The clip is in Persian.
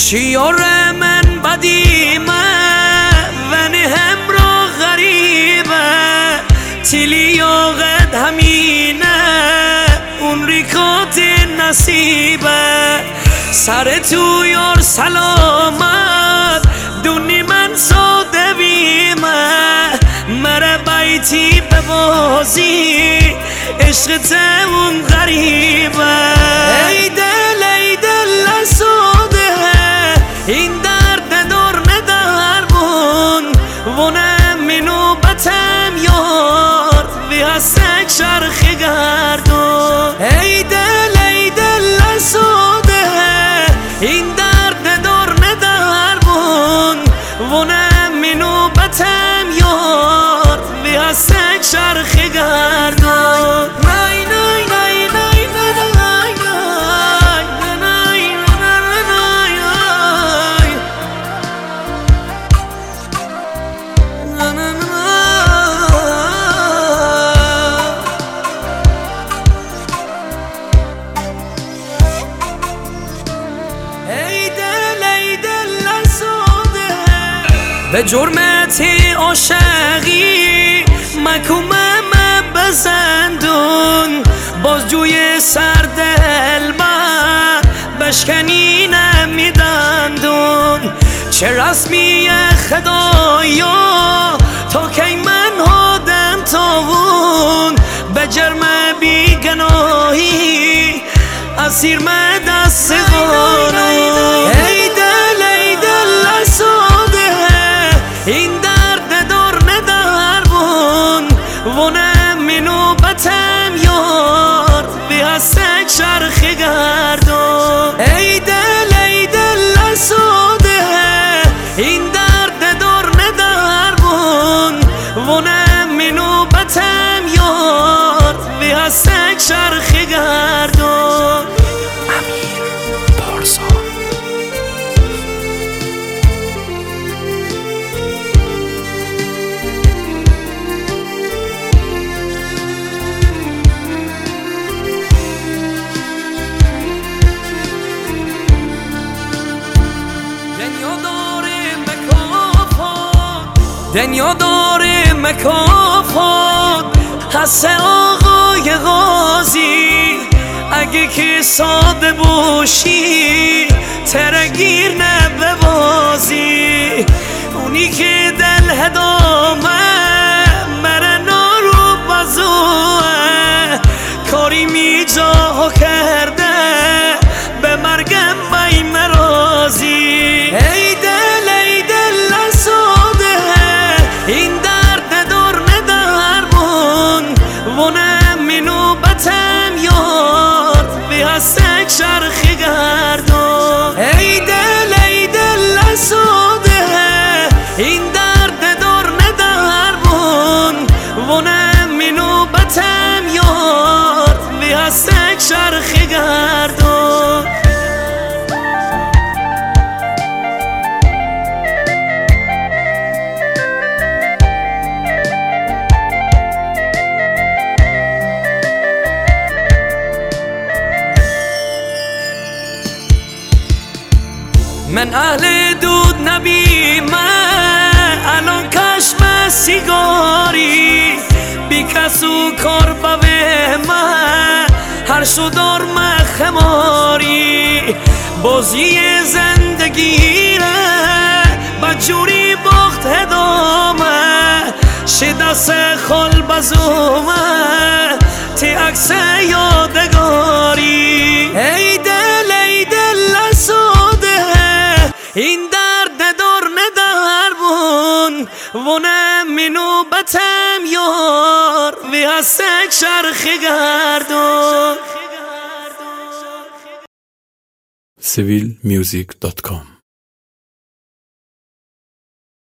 شیار من بدیمه و نهم را غریبه تیلی آقد همینه اون ریکات نصیبه سر تو یار سلامت دونی من ساده بیمه مره بیتی به بازی عشقت اون غریبه ای دل ساده این درد دار نداربون ونم منو بتم یار وی هستک شرخ گردون ای دل ساده این درد دار نداربون ونم منو بتم یار وی هستک شرخ گردون به جرمتی عاشقی مکومم بزندون بازجوی سرد البر بشکنی نمیدندون چه رسمی خدایا تا کی من هادم تاون به جرم بیگناهی اسیر من دست قانون ای دل ساده این درد دار نداربون ونم منو بتم یار بی هستک شرخ گردون ای دل ساده این درد دار نداربون ونم منو بتم یار بی هستک شرخ گردون امیر پارسا دنیا داره مکافات هست آقای غازی اگه که ساده باشی ترگیر نبوازی اونی که دل هدامه مرنا رو بزوه کاری می جا کرده به مرگم بی مرازی ای دل این درد دار نداربون ونم منو بتم یار بی هستک شرخ گردون ای دل ساده این درد دار نداربون ونم منو بتم یار بی هستک شرخ گردون من اهل دود نبیم الان کشم سیگاری بی کسو کار بوه من هر شدار خماری بازی زندگی ره بجوری باخت هدامه شدست خال بزومه تی عکس یادگاری ای دل ساده این درد دار نداربون ونم منو بتم یار وی هستک شرخ گردون civilmusic.com